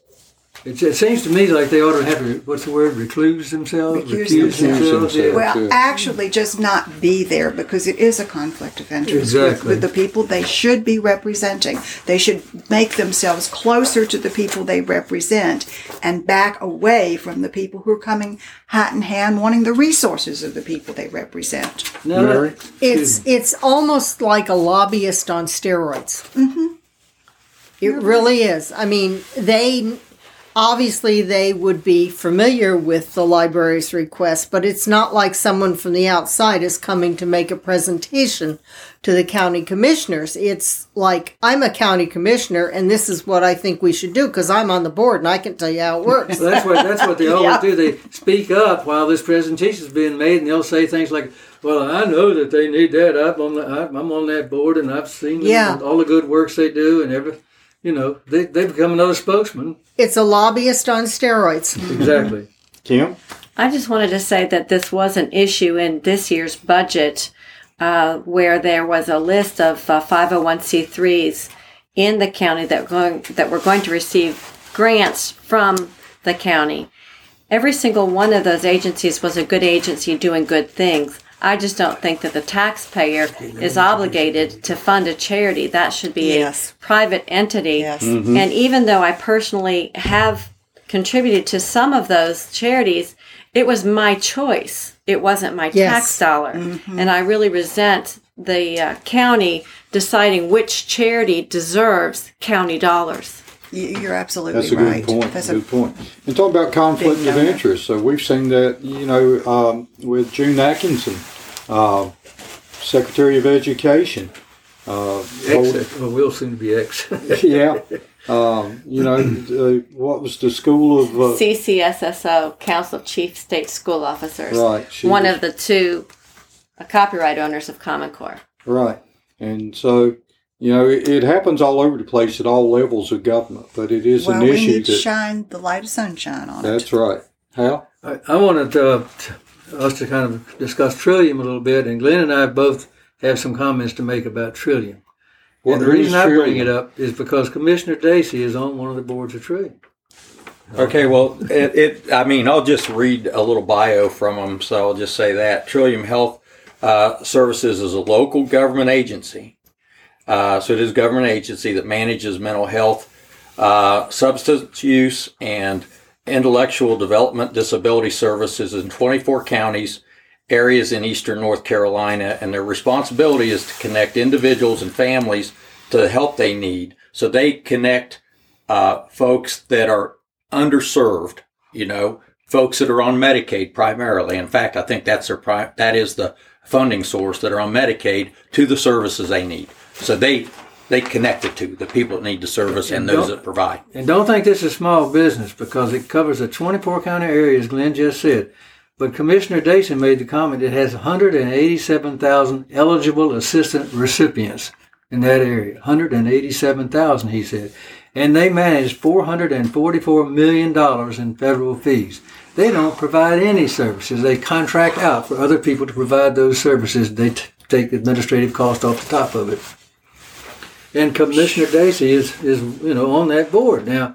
It, it seems to me like they ought to have to, what's the word, recluse themselves? Recuse Recuse themselves. themselves. Yeah. Well, actually, just not be there, because it is a conflict of interest Exactly. with, with the people they should be representing. They should make themselves closer to the people they represent and back away from the people who are coming hat in hand wanting the resources of the people they represent. No, Mary? It's it's almost like a lobbyist on steroids. Mm-hmm. It really is. I mean, they obviously they would be familiar with the library's request, but it's not like someone from the outside is coming to make a presentation to the county commissioners. It's like, I'm a county commissioner, and this is what I think we should do because I'm on the board and I can tell you how it works. So that's what that's what they always Yeah. do. They speak up while this presentation is being made, and they'll say things like, "Well, I know that they need that. I'm on the, I'm on that board, and I've seen Yeah. all the good works they do, and every, you know, they they become another spokesman." It's a lobbyist on steroids. Exactly. Kim? I just wanted to say that this was an issue in this year's budget, uh, where there was a list of uh, five oh one c threes in the county that were going that were going to receive grants from the county. Every single one of those agencies was a good agency doing good things. I just don't think that the taxpayer is obligated to fund a charity. That should be Yes. a private entity. Yes. And even though I personally have contributed to some of those charities, it was my choice. It wasn't my Yes. tax dollar. And I really resent the uh, county deciding which charity deserves county dollars. You- You're absolutely That's a right. good point. That's a good point. And talk about conflict big of no-no. interest. So we've seen that, you know, um, with June Atkinson, uh, Secretary of Education. Uh, Ex, well, we'll soon be ex. yeah. Um, you know, uh, what was the school of... Uh, C C S S O, Council of Chief State School Officers. Right, she One was- of the two uh, copyright owners of Common Core. Right. And so, you know, it, it happens all over the place at all levels of government, but it is well, an we issue need to that... shine the light of sunshine on it. That's right. Hal? I, I wanted uh, t- us to kind of discuss Trillium a little bit, and Glenn and I both have some comments to make about Trillium. What and the is reason I bring Trillium? it up is because Commissioner Dacey is on one of the boards of Trillium. Okay, well, it, it. I mean, I'll just read a little bio from them, so I'll just say that Trillium Health uh, Services is a local government agency. Uh, so it is a government agency that manages mental health, uh, substance use, and intellectual development disability services in twenty-four counties, areas in eastern North Carolina, and their responsibility is to connect individuals and families to the help they need. So they connect uh, folks that are underserved, you know, folks that are on Medicaid primarily. In fact, I think that's their pri- that is the funding source, that are on Medicaid, to the services they need. So they they connect it to the people that need the service and those that provide. And don't think this is small business, because it covers the twenty-four county area, as Glenn just said. But Commissioner Dacey made the comment it has one hundred eighty-seven thousand eligible assistant recipients in that area. one hundred eighty-seven thousand, he said. And they manage four hundred forty-four million dollars in federal fees. They don't provide any services. They contract out for other people to provide those services. They t- take the administrative cost off the top of it. And Commissioner Dacey is, is you know, on that board. Now,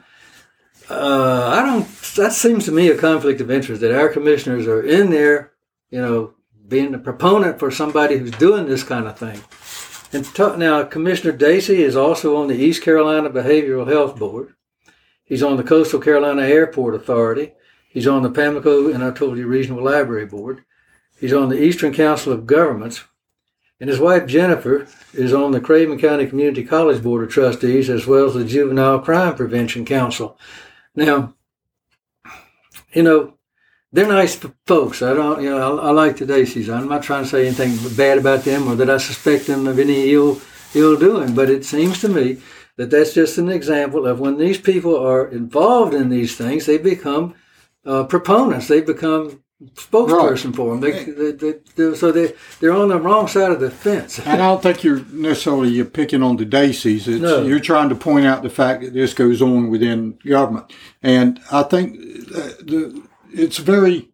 uh, I don't, that seems to me a conflict of interest, that our commissioners are in there, you know, being a proponent for somebody who's doing this kind of thing. And t- now, Commissioner Dacey is also on the East Carolina Behavioral Health Board. He's on the Coastal Carolina Airport Authority. He's on the Pamlico, and I told you, Regional Library Board. He's on the Eastern Council of Governments. And his wife, Jennifer, is on the Craven County Community College Board of Trustees, as well as the Juvenile Crime Prevention Council. Now, you know, they're nice folks. I don't, you know, I, I like the Daceys. I'm not trying to say anything bad about them or that I suspect them of any ill, ill doing, but it seems to me that that's just an example of when these people are involved in these things, they become uh, proponents. They become spokesperson right. for them. They, they, they, they, so they, they're on the wrong side of the fence. And I don't think you're necessarily you're picking on the Daceys. It's, no. You're trying to point out the fact that this goes on within government. And I think the, it's very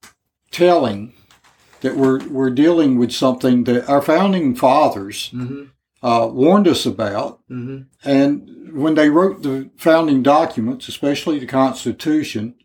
telling that we're, we're dealing with something that our founding fathers mm-hmm. uh, warned us about. Mm-hmm. And when they wrote the founding documents, especially the Constitution,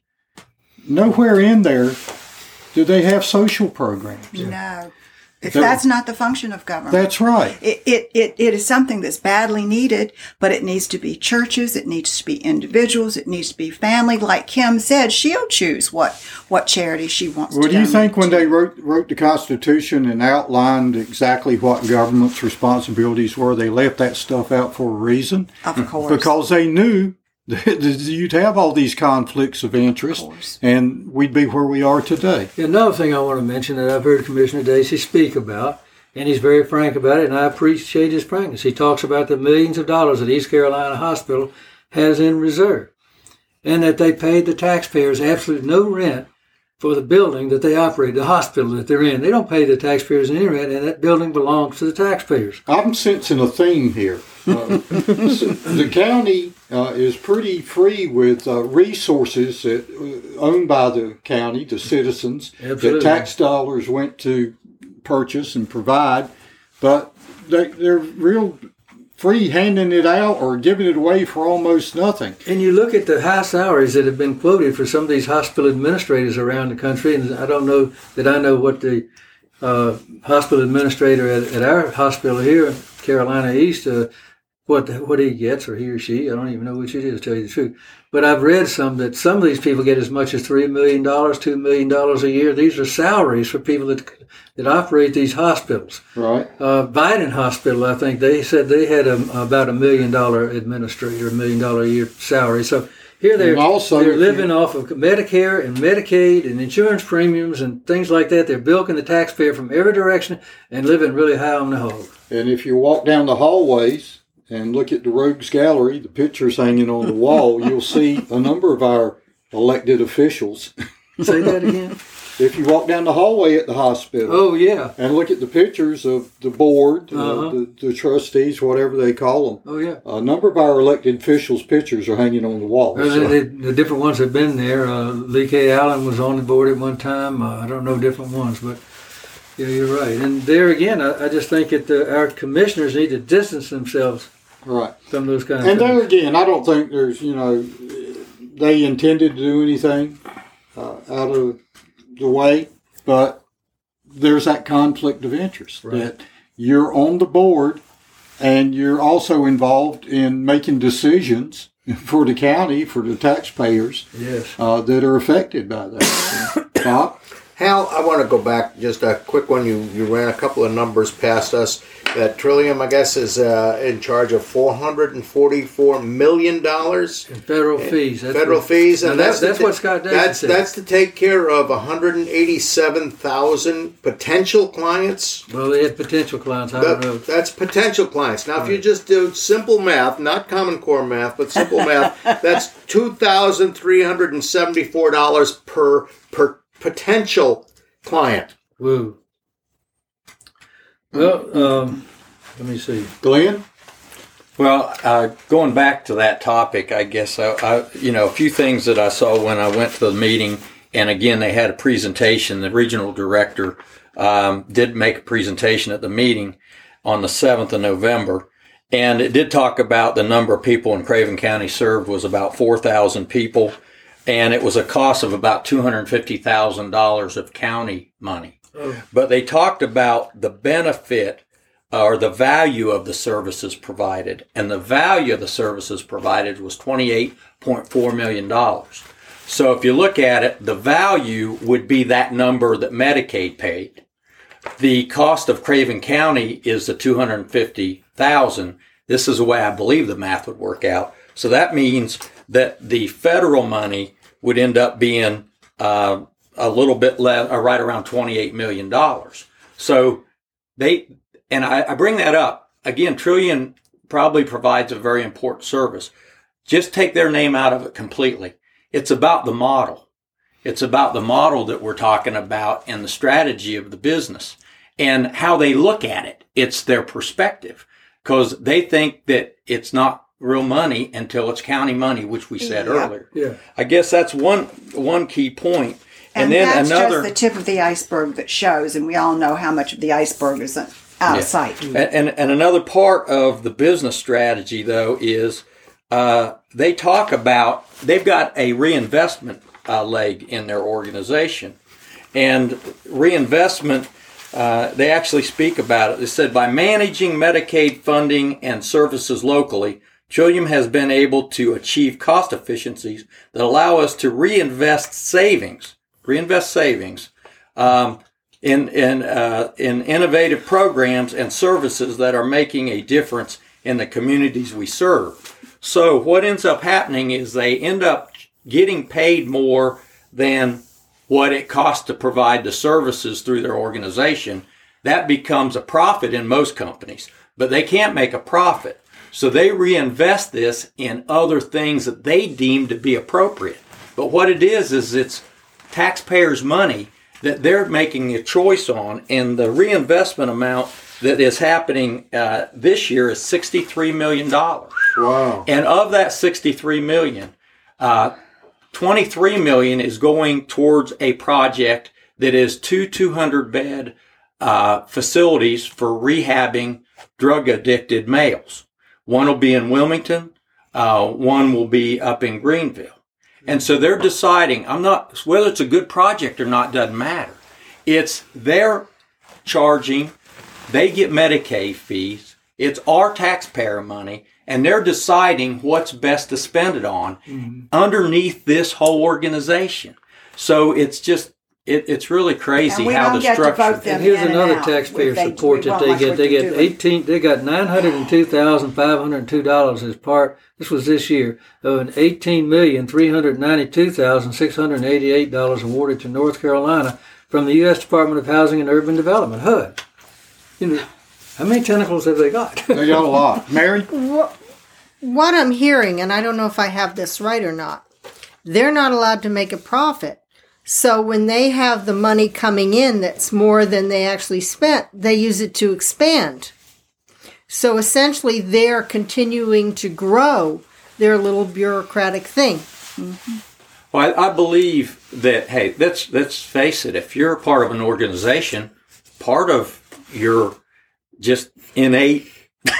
nowhere in there do they have social programs. No. If that's not the function of government. That's right. It, it, it, it is something that's badly needed, but it needs to be churches, it needs to be individuals, it needs to be family. Like Kim said, she'll choose what, what charity she wants well, to do you think to. when they wrote, wrote the Constitution and outlined exactly what government's responsibilities were, they left that stuff out for a reason? Of course. Because they knew you'd have all these conflicts of interest, of and we'd be where we are today. Another thing I want to mention that I've heard Commissioner Dacey speak about, and he's very frank about it, and I appreciate his frankness. He talks about the millions of dollars that East Carolina Hospital has in reserve, and that they paid the taxpayers absolutely no rent for the building that they operate, the hospital that they're in. They don't pay the taxpayers any rent, and that building belongs to the taxpayers. I'm sensing a theme here. Uh, the county uh, is pretty free with uh, resources that, uh, owned by the county, the citizens, Absolutely. that tax dollars went to purchase and provide, but they, they're real free handing it out or giving it away for almost nothing. And you look at the high salaries that have been quoted for some of these hospital administrators around the country, and I don't know that I know what the uh, hospital administrator at, at our hospital here, Carolina East, uh, what what he gets, or he or she, I don't even know which it is, to tell you the truth. But I've read some that some of these people get as much as three million dollars, two million dollars a year. These are salaries for people that that operate these hospitals. Right. Uh, Biden Hospital, I think, they said they had a, about a million dollar administrator, a million dollar a year salary. So here they're, also, they're living off of Medicare and Medicaid and insurance premiums and things like that. They're bilking the taxpayer from every direction and living really high on the hog. And if you walk down the hallways and look at the Rogues Gallery, the pictures hanging on the wall, you'll see a number of our elected officials. Say that again? If you walk down the hallway at the hospital. Oh, yeah. And look at the pictures of the board, uh-huh. uh, the, the trustees, whatever they call them. Oh, yeah. A number of our elected officials' pictures are hanging on the wall. Well, so. the, the different ones have been there. Uh, Lee K. Allen was on the board at one time. Uh, I don't know different ones, but yeah, you're right. And there again, I, I just think that the, our commissioners need to distance themselves right. from those kinds and of things. And there again, I don't think there's, you know, they intended to do anything uh, out of the way, but there's that conflict of interest right. that you're on the board and you're also involved in making decisions for the county, for the taxpayers yes. uh, that are affected by that. Bob? Hal, I want to go back just a quick one. You you ran a couple of numbers past us. That Trillium, I guess, is uh, in charge of four hundred forty-four million dollars in federal fees. That's federal what, fees, and that's that's, that's what Scott Dacey that's, said. That's to take care of one hundred eighty-seven thousand potential clients. Well, they had potential clients. I that, don't know. That's potential clients. Now, right. if you just do simple math, not Common Core math, but simple math, that's two thousand three hundred seventy-four dollars per per potential client. Woo. Well, um, let me see. Glenn? Well, uh, going back to that topic, I guess, I, I, you know, a few things that I saw when I went to the meeting, and again, they had a presentation. The regional director um, did make a presentation at the meeting on the seventh of November, and it did talk about the number of people in Craven County served was about four thousand people. And it was a cost of about two hundred fifty thousand dollars of county money. Oh. But they talked about the benefit or the value of the services provided. And the value of the services provided was twenty-eight point four million dollars. So if you look at it, the value would be that number that Medicaid paid. The cost of Craven County is the two hundred fifty thousand dollars. This is the way I believe the math would work out. So that means that the federal money would end up being uh, a little bit less, or right around twenty-eight million dollars. So they, and I, I bring that up again. Trillium probably provides a very important service. Just take their name out of it completely. It's about the model. It's about the model that we're talking about and the strategy of the business and how they look at it. It's their perspective, because they think that it's not real money until it's county money, which we said Yeah. earlier. Yeah. I guess that's one one key point. And, And, then that's another, just the tip of the iceberg that shows, and we all know how much of the iceberg is out Yeah. of sight. and, and and another part of the business strategy, though, is uh, they talk about they've got a reinvestment uh, leg in their organization, and reinvestment. Uh, they actually speak about it. They said, by managing Medicaid funding and services locally, Trillium has been able to achieve cost efficiencies that allow us to reinvest savings, reinvest savings um, in in uh, in innovative programs and services that are making a difference in the communities we serve. So what ends up happening is they end up getting paid more than what it costs to provide the services through their organization. That becomes a profit in most companies, but they can't make a profit. So they reinvest this in other things that they deem to be appropriate. But what it is, is it's taxpayers' money that they're making a choice on, and the reinvestment amount that is happening uh, this year is sixty-three million dollars. Wow. And of that sixty-three million dollars, uh, twenty-three million dollars is going towards a project that is two two hundred bed uh, facilities for rehabbing drug-addicted males. One will be in Wilmington. Uh, one will be up in Greenville. And so they're deciding, I'm not, whether it's a good project or not doesn't matter. It's they're charging, they get Medicaid fees, it's our taxpayer money, and they're deciding what's best to spend it on mm-hmm. underneath this whole organization. So it's just, it, it's really crazy how the structure. And here's another taxpayer support that they get. They get eighteen. They got nine hundred and two thousand five hundred and two dollars as part. This was this year of an eighteen million three hundred ninety-two thousand six hundred eighty-eight dollars awarded to North Carolina from the U S Department of Housing and Urban Development, H U D. You know, how many tentacles have they got? They got a lot. Mary? What I'm hearing, and I don't know if I have this right or not, they're not allowed to make a profit. So when they have the money coming in that's more than they actually spent, they use it to expand. So essentially, they're continuing to grow their little bureaucratic thing. Mm-hmm. Well, I, I believe that, hey, let's, let's face it, if you're a part of an organization, part of your just innate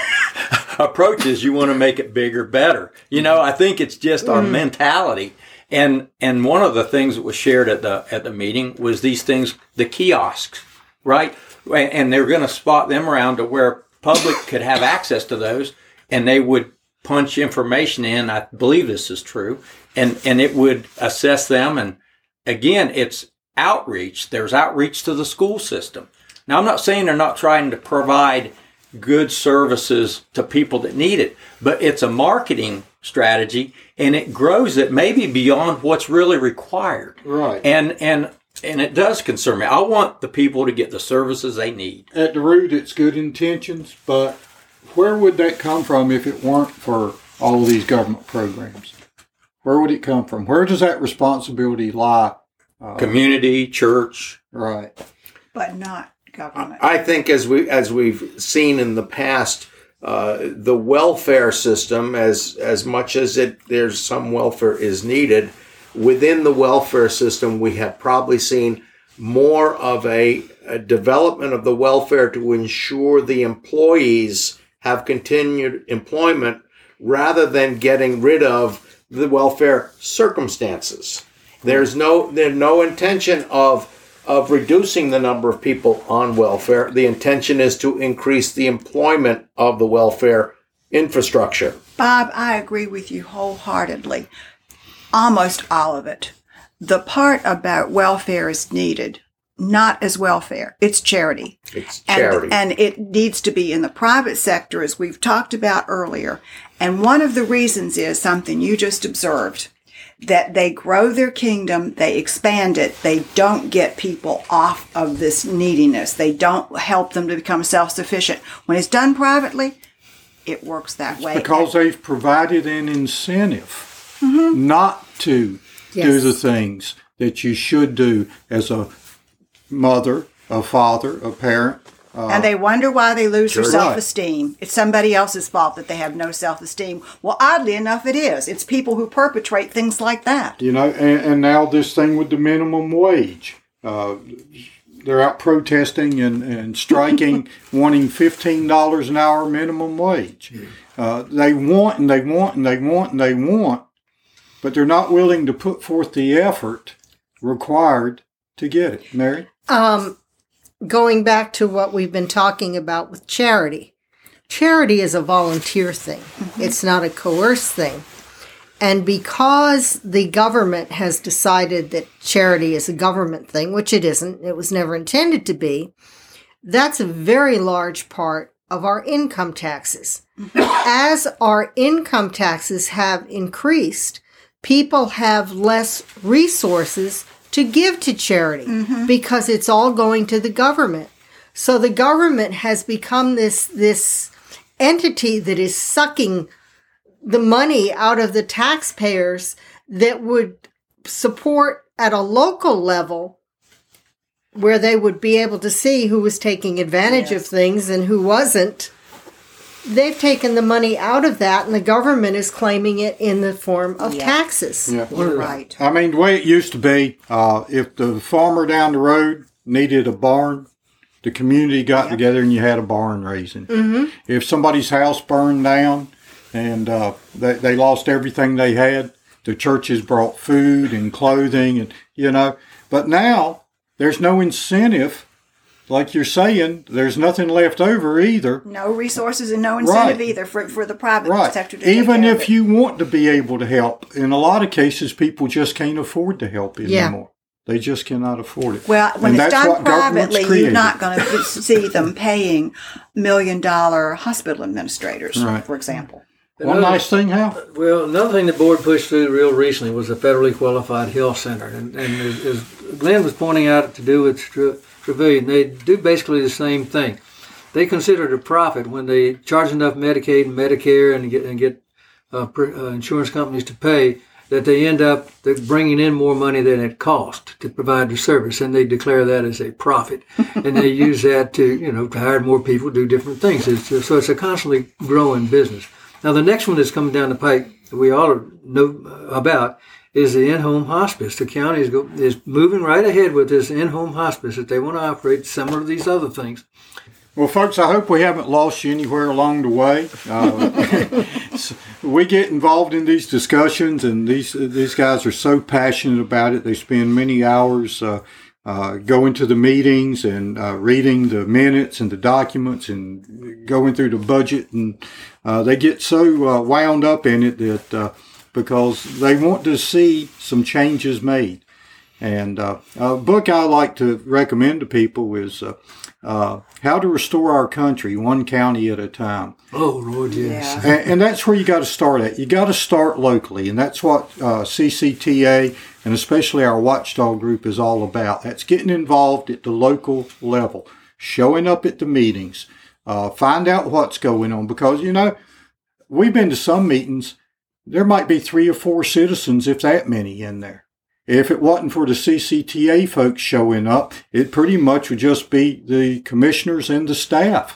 approach is you want to make it bigger, better. You know, I think it's just our mm. mentality. And and one of the things that was shared at the at the meeting was these things, the kiosks, right? And they're going to spot them around to where public could have access to those, and they would punch information in. I believe this is true, and and it would assess them. And again, it's outreach. There's outreach to the school system. Now, I'm not saying they're not trying to provide good services to people that need it, but it's a marketing strategy, and it grows it maybe beyond what's really required. Right. And and and it does concern me. I want the people to get the services they need. At the root, it's good intentions, but where would that come from if it weren't for all of these government programs? Where would it come from? Where does that responsibility lie? Uh, Community, church. Right. But not government. I think as we as we've seen in the past, uh, the welfare system, as as much as it there's some welfare is needed, within the welfare system, we have probably seen more of a, a development of the welfare to ensure the employees have continued employment rather than getting rid of the welfare circumstances. There's no there's no intention of of reducing the number of people on welfare. The intention is to increase the employment of the welfare infrastructure. Bob, I agree with you wholeheartedly. Almost all of it. The part about welfare is needed, not as welfare. It's charity. It's charity. And, and it needs to be in the private sector, as we've talked about earlier. And one of the reasons is something you just observed, that they grow their kingdom, they expand it, they don't get people off of this neediness. They don't help them to become self-sufficient. When it's done privately, it works that way. Because they've provided an incentive mm-hmm. not to yes. do the things that you should do as a mother, a father, a parent. Uh, and they wonder why they lose sure their self-esteem. Right. It's somebody else's fault that they have no self-esteem. Well, oddly enough, it is. It's people who perpetrate things like that. You know, and, and now this thing with the minimum wage. Uh, they're out protesting and, and striking, wanting fifteen dollars an hour minimum wage. Uh, they want and they want and they want and they want, but they're not willing to put forth the effort required to get it. Mary? Um, going back to what we've been talking about with charity. Charity is a volunteer thing. Mm-hmm. It's not a coerced thing. And because the government has decided that charity is a government thing, which it isn't, it was never intended to be, that's a very large part of our income taxes. As our income taxes have increased, people have less resources to give to charity mm-hmm. because it's all going to the government. So the government has become this, this entity that is sucking the money out of the taxpayers that would support at a local level where they would be able to see who was taking advantage yes. of things and who wasn't. They've taken the money out of that, and the government is claiming it in the form of yeah. taxes. Yeah. You're right. I mean, the way it used to be, uh, if the farmer down the road needed a barn, the community got yeah. together and you had a barn raising. Mm-hmm. If somebody's house burned down, and uh, they, they lost everything they had, the churches brought food and clothing, and you know. But now there's no incentive, like you're saying. There's nothing left over either. No resources and no incentive right. either for for the private right. sector to Even take care if of it. you want to be able to help, in a lot of cases, people just can't afford to help yeah. anymore. They just cannot afford it. Well, when and it's done privately, created. you're not going to see them paying million dollar hospital administrators, right. for example. One Another, nice thing, Hal? Well, another thing the board pushed through real recently was a federally qualified health center. And, and as, as Glenn was pointing out to do with Trevilian, they do basically the same thing. They consider it a profit when they charge enough Medicaid and Medicare and get, and get uh, pr- uh, insurance companies to pay, that they end up bringing in more money than it cost to provide the service, and they declare that as a profit, and they use that to, you know, to hire more people, do different things. It's just, so it's a constantly growing business. Now, the next one that's coming down the pike that we all know about is the in-home hospice. The county is, go, is moving right ahead with this in-home hospice that they want to operate similar to these other things. Well, folks, I hope we haven't lost you anywhere along the way. Uh, we get involved in these discussions, and these these guys are so passionate about it. They spend many hours uh, uh, going to the meetings and uh, reading the minutes and the documents and going through the budget, and uh, they get so uh, wound up in it that uh, because they want to see some changes made. And uh, a book I like to recommend to people is uh, uh, How to Restore Our Country, One County at a Time. Oh, Lord, yes. Yeah. And, and that's where you got to start at. You got to start locally, and that's what uh, C C T A and especially our Watchdog group is all about. That's getting involved at the local level, showing up at the meetings, uh, find out what's going on. Because, you know, we've been to some meetings, there might be three or four citizens, if that many, in there. If it wasn't for the C C T A folks showing up, it pretty much would just be the commissioners and the staff.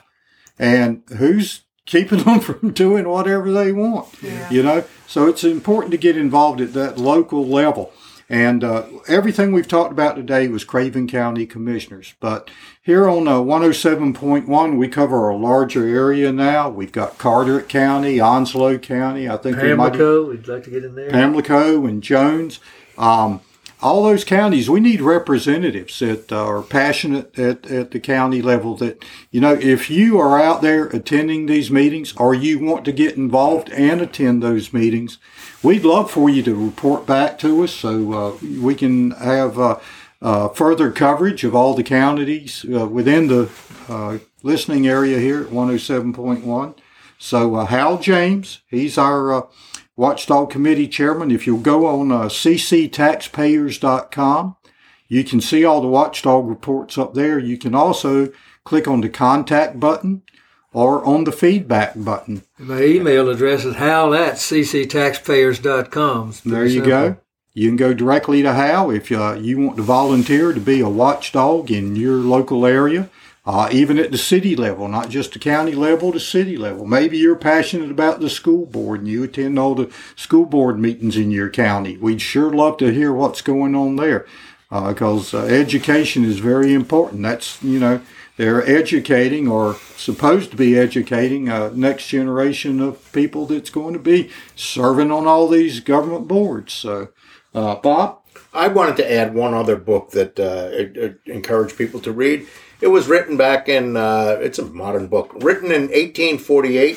And who's keeping them from doing whatever they want? Yeah. You know? So it's important to get involved at that local level. And uh, everything we've talked about today was Craven County commissioners. But here on uh, one oh seven point one, we cover a larger area now. We've got Carteret County, Onslow County. I think Pamlico, we might, we'd like to get in there. Pamlico and Jones. Um, all those counties, we need representatives that are passionate at, at the county level that, you know, if you are out there attending these meetings or you want to get involved and attend those meetings, we'd love for you to report back to us so uh, we can have uh, uh, further coverage of all the counties uh, within the uh, listening area here at one oh seven point one. So uh, Hal James, he's our uh, Watchdog Committee Chairman. If you'll go on uh, c c taxpayers dot com, you can see all the Watchdog reports up there. You can also click on the contact button or on the feedback button. My email address is hal at c c taxpayers dot com. There you simple. go. You can go directly to Hal if uh, you want to volunteer to be a watchdog in your local area. Uh, even at the city level, not just the county level, the city level. Maybe you're passionate about the school board and you attend all the school board meetings in your county. We'd sure love to hear what's going on there because uh, uh, education is very important. That's, you know, they're educating or supposed to be educating a next generation of people that's going to be serving on all these government boards. So, uh, Bob? I wanted to add one other book that uh, encourage people to read. It was written back in, uh, it's a modern book, written in eighteen forty-eight,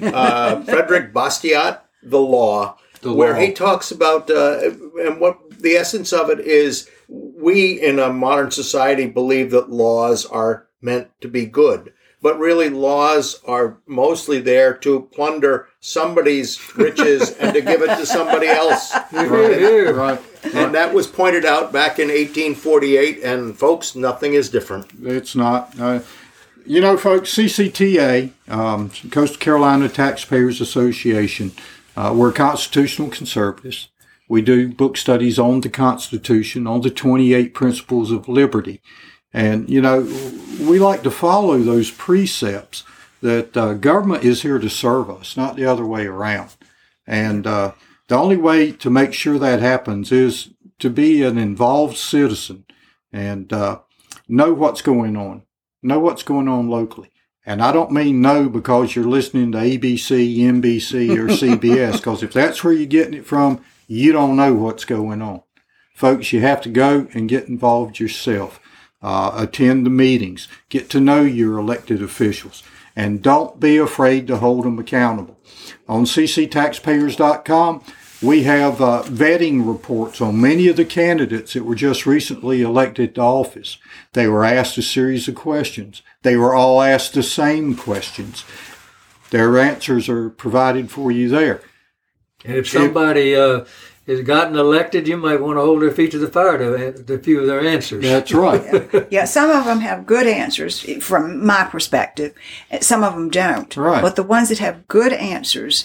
uh, Frederick Bastiat, The Law, the where law. He talks about, uh, and what the essence of it is, we in a modern society believe that laws are meant to be good, but really laws are mostly there to plunder somebody's riches and to give it to somebody else. Right, right. And that was pointed out back in eighteen forty-eight, and folks, nothing is different. It's not. Uh, you know, folks, C C T A, um, Coastal Carolina Taxpayers Association, uh, we're constitutional conservatives. We do book studies on the Constitution, on the twenty-eight Principles of Liberty. And, you know, we like to follow those precepts that uh, government is here to serve us, not the other way around. And uh, the only way to make sure that happens is to be an involved citizen and uh, know what's going on, know what's going on locally. And I don't mean know because you're listening to A B C, N B C, or C B S, because if that's where you're getting it from, you don't know what's going on. Folks, you have to go and get involved yourself. Uh, attend the meetings, get to know your elected officials, and don't be afraid to hold them accountable. On c c taxpayers dot com, we have uh, vetting reports on many of the candidates that were just recently elected to office. They were asked a series of questions. They were all asked the same questions. Their answers are provided for you there. And if somebody uh, has gotten elected, you might want to hold their feet to the fire to, to a few of their answers. That's right. Yeah. Yeah, some of them have good answers from my perspective. Some of them don't. Right. But the ones that have good answers,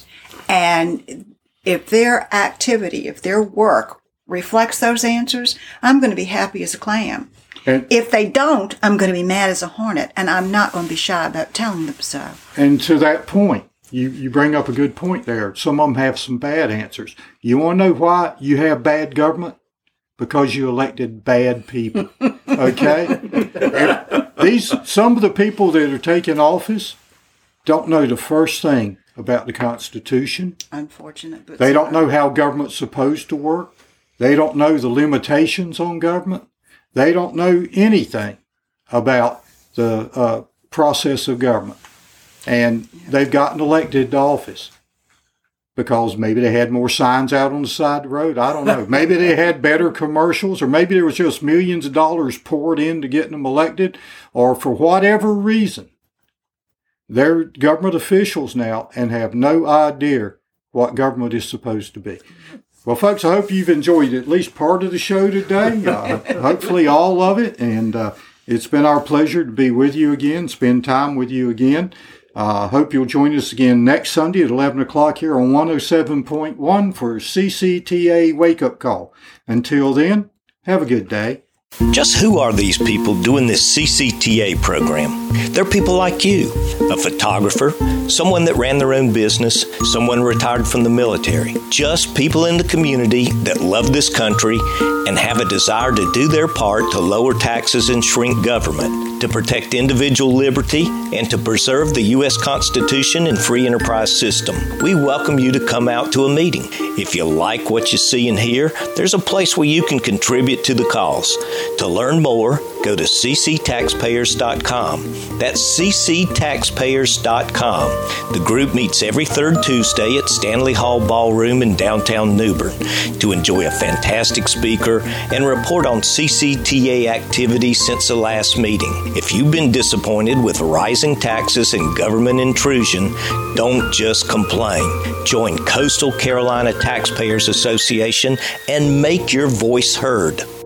and if their activity, if their work reflects those answers, I'm going to be happy as a clam. And if they don't, I'm going to be mad as a hornet, and I'm not going to be shy about telling them so. And to that point, You you bring up a good point there. Some of them have some bad answers. You want to know why you have bad government? Because you elected bad people. Okay? These some of the people that are taking office don't know the first thing about the Constitution. Unfortunate, but they don't know how government's supposed to work. They don't know the limitations on government. They don't know anything about the uh, process of government. And they've gotten elected to office because maybe they had more signs out on the side of the road. I don't know. Maybe they had better commercials, or maybe there was just millions of dollars poured into getting them elected, or for whatever reason, they're government officials now and have no idea what government is supposed to be. Well, folks, I hope you've enjoyed at least part of the show today, uh, hopefully all of it. And uh, it's been our pleasure to be with you again, spend time with you again. I uh, hope you'll join us again next Sunday at eleven o'clock here on one oh seven point one for C C T A Wake Up Call. Until then, have a good day. Just who are these people doing this C C T A program? They're people like you, a photographer, someone that ran their own business, someone retired from the military. Just people in the community that love this country and have a desire to do their part to lower taxes and shrink government. to protect individual liberty and to preserve the U S Constitution and free enterprise system. We welcome you to come out to a meeting. If you like what you see and hear, there's a place where you can contribute to the cause. To learn more, go to c c taxpayers dot com. That's c c taxpayers dot com. The group meets every third Tuesday at Stanley Hall Ballroom in downtown New Bern to enjoy a fantastic speaker and report on C C T A activities since the last meeting. If you've been disappointed with rising taxes and government intrusion, don't just complain. Join Coastal Carolina Taxpayers Association and make your voice heard.